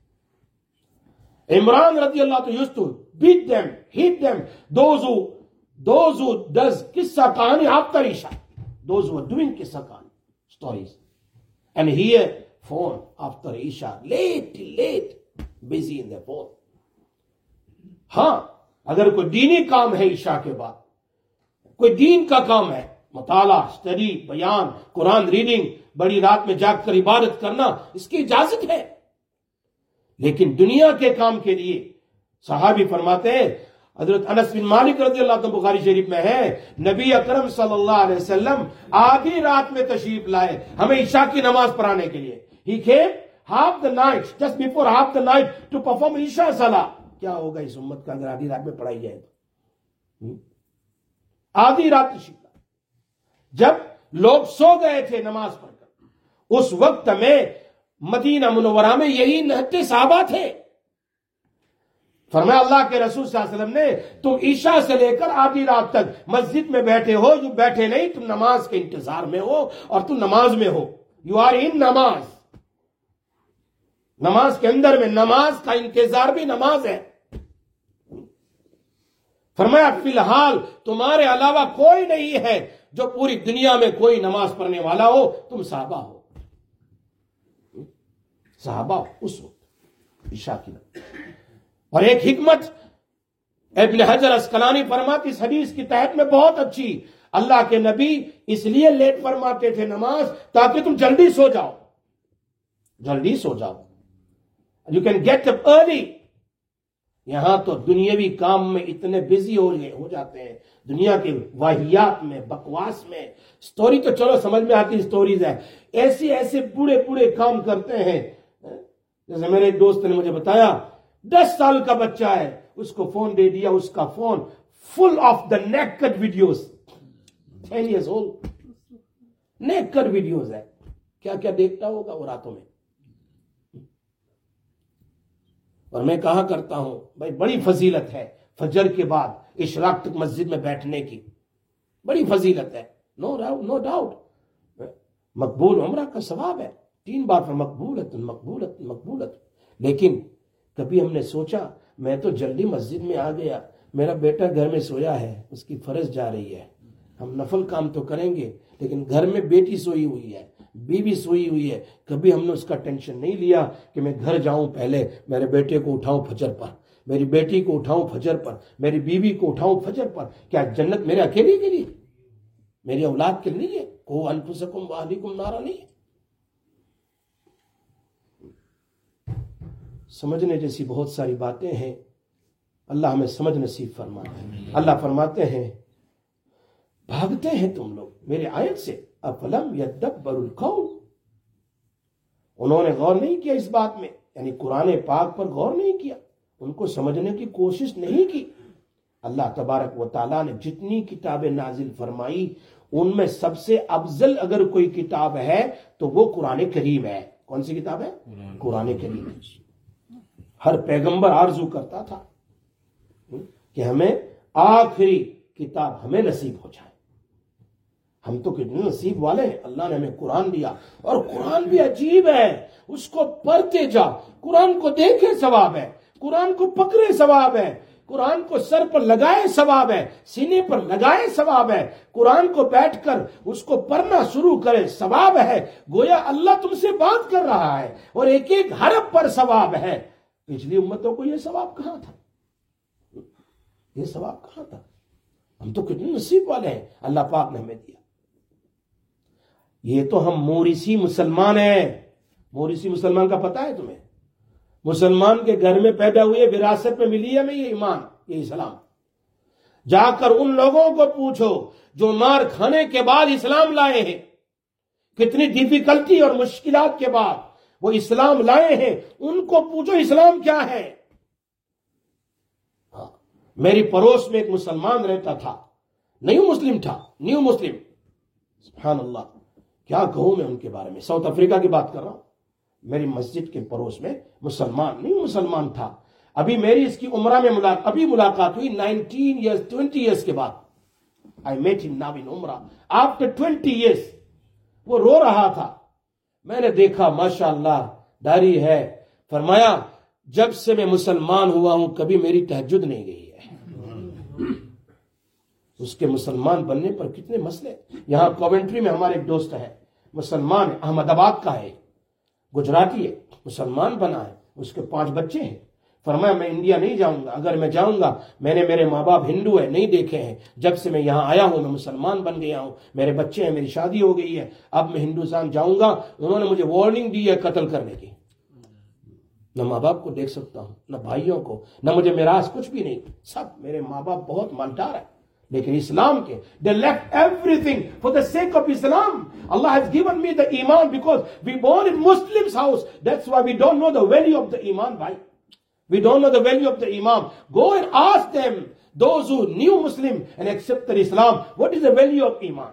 Imran radiallahu anhu used to beat them, hit them. Those who, those who does qissa kahani after Isha. Those who are doing qissa kahani stories. And here, phone after Isha, late till late, busy in their phone. ہاں اگر کوئی دینی کام ہے عشاء کے بعد، کوئی دین کا کام ہے، مطالعہ، اسٹڈی، بیان، قرآن ریڈنگ، بڑی رات میں جاگ کر عبادت کرنا، اس کی اجازت ہے. لیکن دنیا کے کام کے لیے صحابی فرماتے ہیں، حضرت انس بن مالک رضی اللہ عنہ بخاری شریف میں ہے، نبی اکرم صلی اللہ علیہ وسلم آدھی رات میں تشریف لائے ہمیں عشاء کی نماز پڑھانے کے لیے. He came half the night, just before half the night to perform عشاء صلاح. کیا ہوگا اس امت کا اگر آدھی رات میں پڑھائی جائے تو؟ آدھی رات تشریف لائے جب لوگ سو گئے تھے نماز پڑھ کر. اس وقت میں مدینہ منورہ میں یہی نہتے صحابہ تھے. فرمایا اللہ کے رسول صلی اللہ علیہ وسلم نے، تم عشاء سے لے کر آدھی رات تک مسجد میں بیٹھے ہو، جو بیٹھے نہیں، تم نماز کے انتظار میں ہو اور تم نماز میں ہو. یو آر ان نماز. نماز کے اندر میں، نماز کا انتظار بھی نماز ہے. فرمایا فی الحال تمہارے علاوہ کوئی نہیں ہے جو پوری دنیا میں کوئی نماز پڑھنے والا ہو، تم صحابہ ہو. صحابہ اس وقت عشاء کی نماز. اور ایک حکمت ابن حجر اسقلانی فرماتی اس حدیث کی تحت میں بہت اچھی، اللہ کے نبی اس لیے لیٹ فرماتے تھے نماز تاکہ تم جلدی سو جاؤ، جلدی سو جاؤ. You can get up early. یہاں تو دنیاوی کام میں اتنے بزی ہو ہو جاتے ہیں، دنیا کے واہیات میں، بکواس میں. سٹوری تو چلو سمجھ میں آتی سٹوریز ہے، ایسے ایسے بوڑھے بوڑھے کام کرتے ہیں. جیسے میرے ایک دوست نے مجھے بتایا دس سال کا بچہ ہے، اس کو فون دے دیا، اس کا phone full of the naked videos. Ten years old, naked videos ہے. کیا کیا دیکھتا ہوگا وہ راتوں میں. اور میں کہا کرتا ہوں بھائی بڑی فضیلت ہے فجر کے بعد اشراق تک مسجد میں بیٹھنے کی، بڑی فضیلت ہے، نو نو ڈاؤٹ. مقبول عمرہ کا ثواب ہے، تین بار پر مقبولت مقبولت مقبولت. لیکن کبھی ہم نے سوچا میں تو جلدی مسجد میں آ گیا، میرا بیٹا گھر میں سویا ہے، اس کی فرض جا رہی ہے، ہم نفل کام تو کریں گے لیکن گھر میں بیٹی سوئی ہوئی ہے، بیوی سوئی ہوئی ہے. کبھی ہم نے اس کا ٹینشن نہیں لیا کہ میں گھر جاؤں، پہلے میرے بیٹے کو اٹھاؤں فجر پر، میری بیٹی کو اٹھاؤں فجر پر، میری بیوی کو اٹھاؤں فجر پر. کیا جنت میرے اکیلے کے لیے، میری اولاد کے لیے؟ کو انفسکم واہلیکم نارا نہیں ہے. سمجھنے جیسی بہت ساری باتیں ہیں، اللہ ہمیں سمجھ نصیب فرماتا ہے. اللہ فرماتے ہیں بھاگتے ہیں تم لوگ میرے آیت سے، افلم یدبروا القول، انہوں نے غور نہیں کیا اس بات میں، یعنی قرآن پاک پر غور نہیں کیا، ان کو سمجھنے کی کوشش نہیں کی. اللہ تبارک و تعالیٰ نے جتنی کتابیں نازل فرمائی ان میں سب سے افضل اگر کوئی کتاب ہے تو وہ قرآن کریم ہے. کون سی کتاب ہے؟ قرآن کریم. ہر پیغمبر آرزو کرتا تھا کہ ہمیں آخری کتاب ہمیں نصیب ہو جائے. ہم تو کتنے نصیب والے ہیں، اللہ نے ہمیں قرآن دیا. اور قرآن بھی عجیب ہے، اس کو پڑھتے جا، قرآن کو دیکھے ثواب ہے، قرآن کو پکڑے ثواب ہے، قرآن کو سر پر لگائے ثواب ہے، سینے پر لگائے ثواب ہے، قرآن کو بیٹھ کر اس کو پڑھنا شروع کرے ثواب ہے. گویا اللہ تم سے بات کر رہا ہے اور ایک ایک حرف پر ثواب ہے. پچھلی امتوں کو یہ ثواب کہاں تھا؟ یہ ثواب کہاں تھا؟ ہم تو کتنے نصیب والے ہیں، اللہ پاک نے ہمیں دیا. یہ تو ہم موریسی مسلمان ہیں. موریسی مسلمان کا پتہ ہے تمہیں؟ مسلمان کے گھر میں پیدا ہوئے، وراثت میں ملی ہے ہمیں یہ ایمان، یہ اسلام. جا کر ان لوگوں کو پوچھو جو مار کھانے کے بعد اسلام لائے ہیں، کتنی ڈیفیکلٹی اور مشکلات کے بعد وہ اسلام لائے ہیں، ان کو پوچھو اسلام کیا ہے. ہاں، میری پڑوس میں ایک مسلمان رہتا تھا، نیو مسلم تھا، نیو مسلم. سبحان اللہ، کیا کہوں میں ان کے بارے میں. ساؤتھ افریقہ کی بات کر رہا ہوں. میری مسجد کے پڑوس میں مسلمان نیو مسلمان تھا. ابھی میری اس کی عمرہ میں ملاقات ابھی ملاقات ہوئی نائنٹین ایئرز ٹوینٹی ایئرز کے بعد. I met him now in عمرہ after twenty years. وہ رو رہا تھا. میں نے دیکھا ماشاءاللہ داڑھی ہے. فرمایا جب سے میں مسلمان ہوا ہوں کبھی میری تہجد نہیں گئی ہے. اس کے مسلمان بننے پر کتنے مسئلے. یہاں کوونٹری میں ہمارے ایک دوست ہے، مسلمان ہے، احمد آباد کا ہے، گجراتی ہے، مسلمان بنا ہے، اس کے پانچ بچے ہیں. فرمایا میں انڈیا نہیں جاؤں گا، اگر میں جاؤں گا، میں نے میرے ماں باپ ہندو ہے نہیں دیکھے ہیں، جب سے میں یہاں آیا ہوں میں مسلمان بن گیا ہوں، میرے بچے ہیں، میری شادی ہو گئی ہے، اب میں ہندوستان جاؤں گا. انہوں نے مجھے وارننگ دی ہے قتل کرنے کی. نہ ماں باپ کو دیکھ سکتا ہوں، نہ بھائیوں کو، نہ مجھے میراث کچھ بھی نہیں. سب میرے ماں باپ بہت مالدار ہیں، لیکن اسلام کے they left everything for the sake of Islam. Allah has given me the iman because we born in Muslim's house. That's why we don't know the value of the iman, bhai. We don't know the value of the iman. Go and ask them, those who knew Muslim and accepted Islam, what is the value of iman?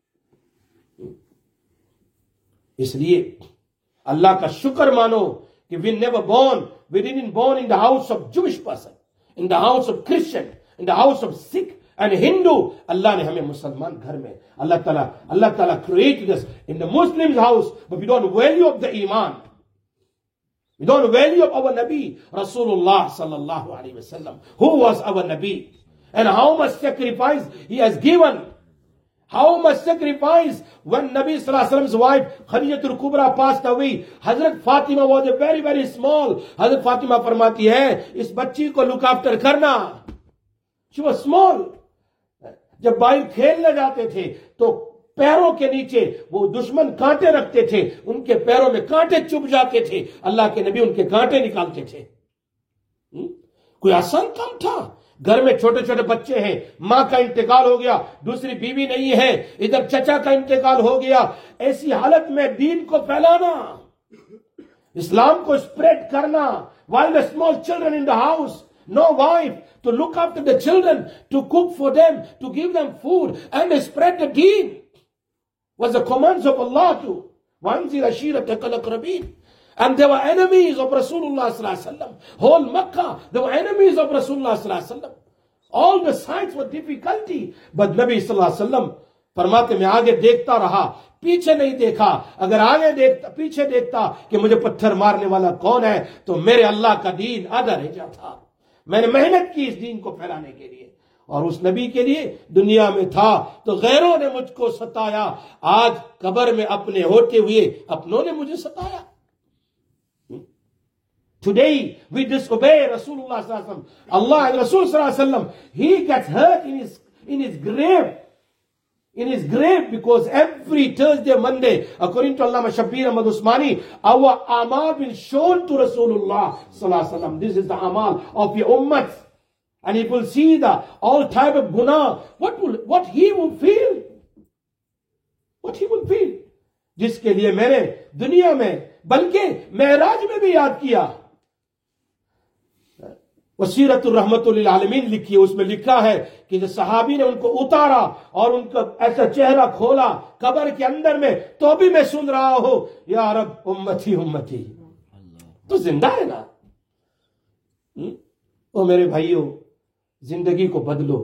اس لیے اللہ کا شکر مانو کہ we never born, we didn't born in the house of Jewish person, in the house of Christian, in the house of Sikh and Hindu. اللہ نے ہمیں مسلمان گھر میں اللہ تعالیٰ اللہ تعالیٰ created us in the Muslim's house, but we don't value of the iman. We don't value of our Nabi, Rasulullah sallallahu alaihi wasallam, who was our Nabi, and how much sacrifice he has given, How much sacrifice when Nabi Sallallahu Alaihi Wasallam's wife Khadijatul Kubra passed away. Hazrat Fatima was a very very small. Hazrat Fatima فرماتی ہے اس بچی کو look after کرنا. She was small. جب بھائی کھیلنے جاتے تھے تو پیروں کے نیچے وہ دشمن کانٹے رکھتے تھے, ان کے پیروں میں کانٹے چپ جاتے تھے, اللہ کے نبی ان کے کانٹے نکالتے تھے. کوئی آسان کام تھا؟ گھر میں چھوٹے چھوٹے بچے ہیں, ماں کا انتقال ہو گیا, دوسری بیوی نہیں ہے, ادھر چچا کا انتقال ہو گیا, ایسی حالت میں دین کو پھیلانا, اسلام کو spread کرنا, while the small children in the house, no wife to look after the children, to cook for them, to give them food and spread the deen was the commands of Allah to وَأَنْزِرْ عَشِيرَتَكَ الْأَقْرَبِينَ. And they were enemies of Rasulullah sallallahu alaihi wasallam. Whole Makkah, they were enemies of Rasulullah sallallahu alaihi wasallam. All the sides were difficulty. But Nabi sallallahu alaihi wasallam فرماتے میں آگے دیکھتا رہا, پیچھے نہیں دیکھا. اگر آگے دیکھتا پیچھے دیکھتا کہ مجھے پتھر مارنے والا کون ہے تو میرے اللہ کا دین آدھا رہ جاتا. میں نے محنت کی اس دین کو پھیلانے کے لیے, اور اس نبی کے لیے دنیا میں تھا تو غیروں نے مجھ کو ستایا, آج قبر میں اپنے ہوتے ہوئے اپنوں نے مجھے ستایا. Today we disobey Rasulullah sallallahu alaihi wasallam. Allah and Rasul sallallahu alaihi wasallam, he gets hurt in his in his grave. In his grave, because every Thursday, Monday, according to Allama Shabbir Ahmad Usmani, our amal will shown to Rasulullah sallallahu alaihi wasallam. This is the amal of your ummah. And he will see the all type of guna. What will what he will feel? What he will feel? جس کے لیے میں نے دنیا میں بلکہ معراج میں بھی یاد کیا. وسیرت الرحمت للعالمین لکھی ہے, اس میں لکھا ہے کہ جو صحابی نے ان کو اتارا اور ان کا ایسا چہرہ کھولا قبر کے اندر میں, تو بھی میں سن رہا ہوں یا رب امتی امتی. تو زندہ ہے نا. او میرے بھائیو, زندگی کو بدلو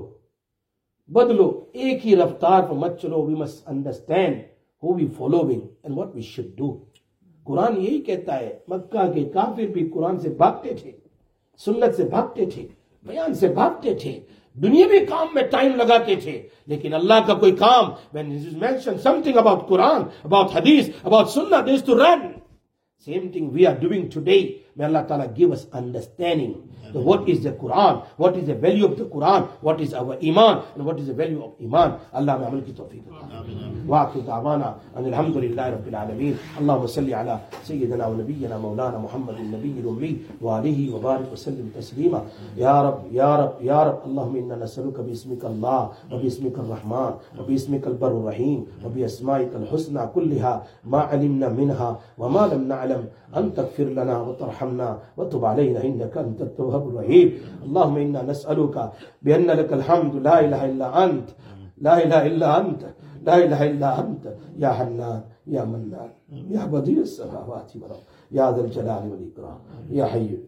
بدلو ایک ہی رفتار پر مت چلو. we must understand who we following and what we should do. قرآن یہی کہتا ہے. مکہ کے کافر بھی قرآن سے بھاگتے تھے, سنت سے بھاگتے تھے, بیان سے بھاگتے تھے, دنیاوی کام میں ٹائم لگاتے تھے, لیکن اللہ کا کوئی کام, when he mentioned something about Quran, about hadith, about sunnah, they used to run. Same thing we are doing today. May Allah Ta'ala give us understanding of what is the Quran, what is the value of the Quran, what is our iman, and what is the value of iman. Allah میں عمل کی توفیق عطا فرمائے. وآخر دعوانا ان الحمد لله رب العالمين. اللهم صل على سيدنا ونبينا مولانا محمد النبي الأمي وآله وبارك وسلم تسليما. يا رب يا رب يا رب, اللهم إنا نسألك باسمك الله وباسمك الرحمن وباسمك البر الرحيم وبأسمائك الحسنى كلها ما علمنا منها وما لم نعلم أن تغفر لنا وترحمنا وتب علينا إنك أنت التواب الرحيم. اللهم إنا نسألك بأن لك الحمد لا إله إلا أنت, لا إله إلا أنت, لا إله إلا أنت يا حنان يا منان يا بديع السماوات والأرض يا ذا الجلال والإكرام يا حي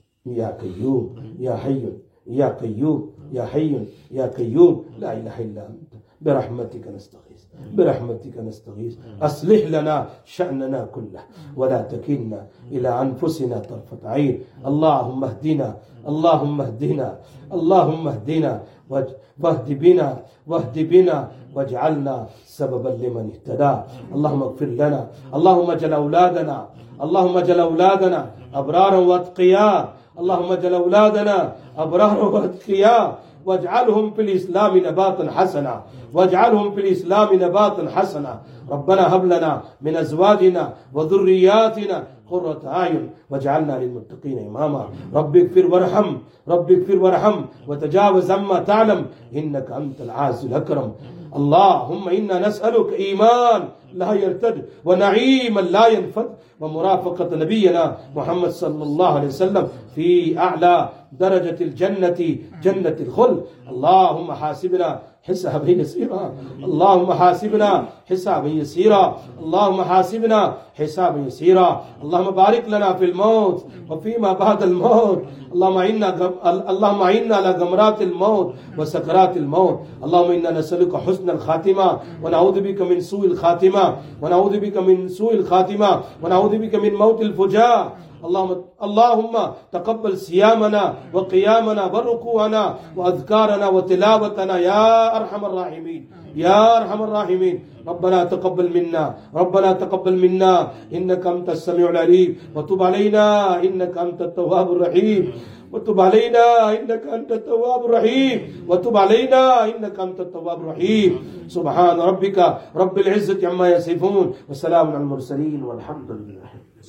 يا قيوم يا حي يا قيوم يا حي يا قيوم لا إله إلا أنت برحمتك نستغيث برحمتك نستغيث. أصلح لنا شأننا كله ولا تكلنا إلى أنفسنا طرفة عين. اللهم اهدنا اللهم اهدنا اللهم اهدنا واهد بنا واهد بنا واجعلنا سببا لمن اهتدى. اللهم اغفر لنا, اللهم اجعل أولادنا اللهم اجعل أولادنا أبرارا واتقياء. اللهم اجعل أولادنا أبرارا واتقياء واجعلهم في الإسلام نباتا حسنا واجعلهم في الإسلام نباتا حسنا. ربنا هب لنا من أزواجنا وذرياتنا قرة أعين واجعلنا للمتقين إماما. رب اغفر وارحم رب اغفر وارحم وتجاوز عما تعلم إنك أنت العز الأكرم. اللهم إنا نسألك إيمان لا يرتد ونعيما لا ينفد ومرافقة نبينا محمد صلى الله عليه وسلم في أعلى درجة الجنة جنة الخلد. اللهم حاسبنا حسابا يسيرا اللهم حاسبنا حسابا يسيرا اللهم حاسبنا حسابا يسيرا. اللهم بارك لنا في الموت وفيما بعد الموت. اللهم إنا اللهم إنا على غمرات الموت وسكرات الموت. اللهم إنا نسألك حسن الخاتمة ونعوذ بك من سوء الخاتمة ونعوذ بك من سوء الخاتمة ونعوذ بك من موت الفجاء. اللهم اللهم تقبل صيامنا وقيامنا وركوعنا وأذكارنا وتلاوتنا يا أرحم الراحمين يا أرحم الراحمين. ربنا تقبل منا ربنا تقبل منا إنك أنت السميع العليم وتب علينا إنك أنت التواب الرحيم وتب علينا إنك أنت التواب الرحيم وتب علينا إنك أنت التواب الرحيم. سبحان ربك رب العزة عما يصفون وسلام على المرسلين والحمد لله.